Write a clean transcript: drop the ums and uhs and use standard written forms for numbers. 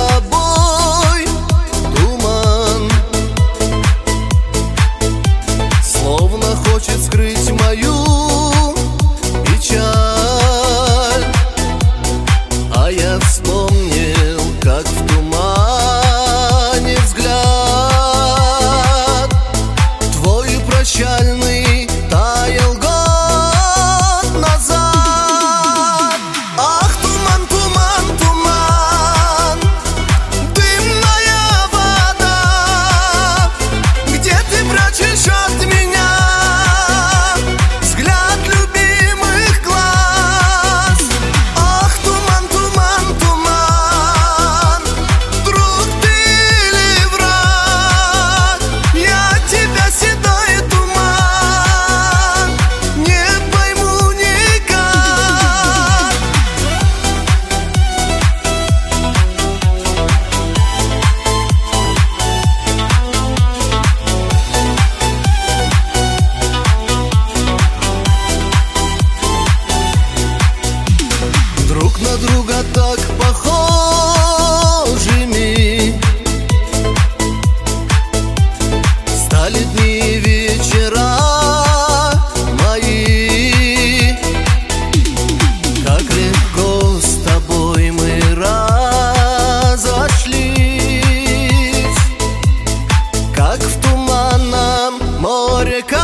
тобой туман, словно хочет скрыть мою печаль. А я вспомнил, как в тумане взгляд твой прощальный таял год назад. Ах, туман, туман, туман, дымная вода, где ты прячешь от меня взгляд любимых глаз? Ах, туман, туман, туман, друг ты или враг? Я тебя, седой туман, не пойму никак. Друг на друга так похожими стали дни и вечера мои. Как легко с тобой мы разошлись, как в туманном море.